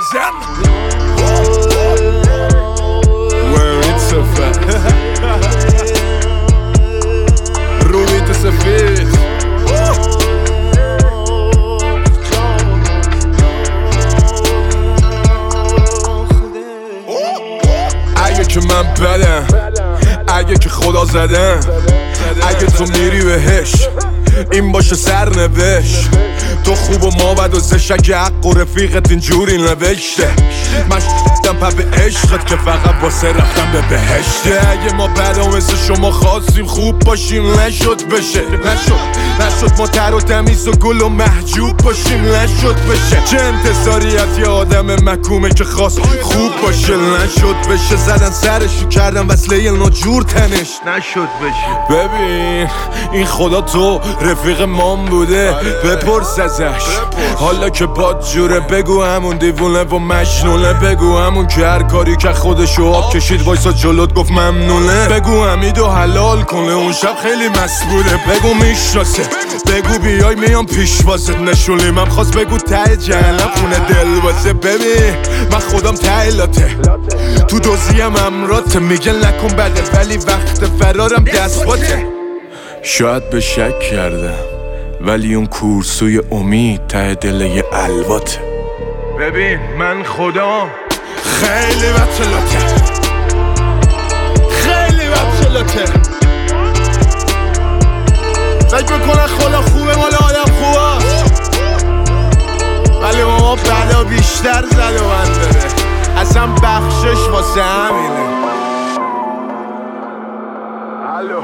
بزن این صفت رویت سفید اگه که من بدم، اگه که خدا زدم، اگه تو میری بهش این باشه سرنوشت. تو خوب و ما بد و زش، اگه حق و رفیقت اینجوری نوشته. من شدم پا به عشقت که فقط واسه رفتم به بهشته. اگه ما بد و مثل شما خواستیم خوب باشیم نشد بشه. نشد ما تر و تمیز و گل و محجوب باشیم نشد بشه. چه انتظاریت یه آدم مکومه که خواست خوب باشه نشد بشه. زدن سرشو کردن وصله ناجور تنش نشد بشه. ببین این خدا تو رفیق مام بوده بپرس ازش حالا که باد جوره. بگو همون دیوونه و مجنونه، بگو همون که هر کاری که خودشو آب کشید وایسا جلوت گفت ممنونه. بگو حمیدو حلال کنه اون شب خیلی مست بوده. بگو میشناسه، بگو بیای میام پیش واسه نشونی من خواست. بگو ته جهنم خونه دل واسه. ببین من خودم ته لاته تو دوزیم امراته. میگن نکن بده ولی وقت فرارم دست باته. شاید به شک کردم ولی اون کورسوی امید ته دل یه الواته. ببین من خودم خیلی بطلاته، خیلی بطلاته. فکر میکنن خدا خوبه مال آدم خوبه ولی ما بلا بیشتر زد و من داره. اصلا بخشش واسه همینه. الو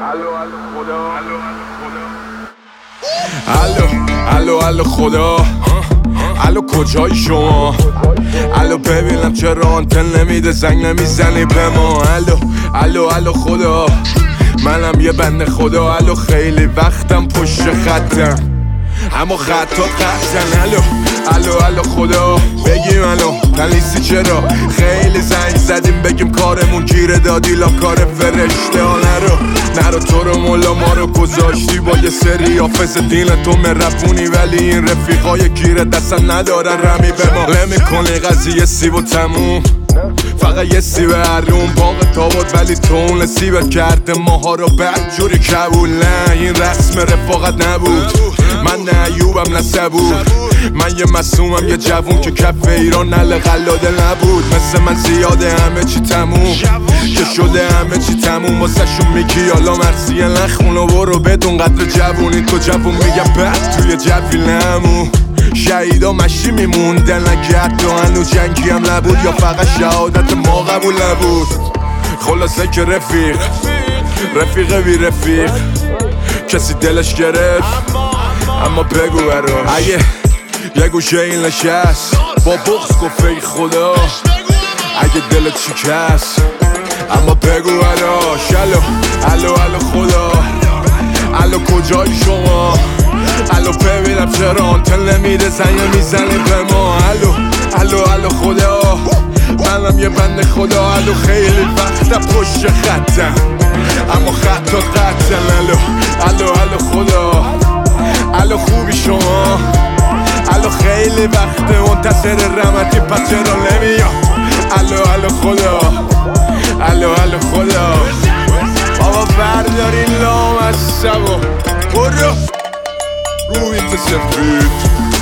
الو خدا، الو کجایی شما؟ الو ببینم چرا آنتن نمیده زنگ نمیزنی به ما؟ الو خدا، منم یه بنده خدا. الو خیلی وقتم پشت خطم اما خطات قطعن. الو خدا بگیم الو تلیسی چرا خیلی زنگ زدیم بگیم کارمون گیره دادی لا کار فرشته ها. نرو تو رو مولا ما رو گذاشتی با یه سری حافظ دین تو مرفونی ولی این رفیقای گیره دستن ندارن رمی به ما. نمی‌کنی قضیه سیب و تموم فقط یه سیب هرون باغ تا بود ولی تو اون سیبت کرده ماها رو بدجوری کبول. نه این رسم رفاقت نبود، من نه ایوبم نه صبور. من یه مسومم یه جوون که کف ایران نل قلاده نبود. مثل من زیاده همه چی تموم که شده همه چی تموم. واسه شون میگی حالا مرسیه نخونو برو بدون قدر جوونی. تو جوون میگم بعد توی جوی نمون. شهیدا مشی میموندن اگه حتی هنو جنگی هم نبود یا فقط شهادت ما قبول نبود. خلاصه که رفیق بی رفیق کسی دلش گرفت اما بگو برا. اگه یه گوشه این نشست با بغض گفت ای خدا اگه دلت شکست اما بگو براش. الو خدا، الو کجایی شما؟ الو ببینم چرا آنتن نمیده زنگ میزنی به ما؟ الو خدا، منم یه بنده خدا. الو خیلی وقتا پشت خطم اما خطات قطعن. الو خدا، الو خوبی شما؟ الو خیلی وقته منتظر رحمتی پس چرا نمیام؟ الو خدا، الو خدا. بابا برداری لام از سبا برو روی سفید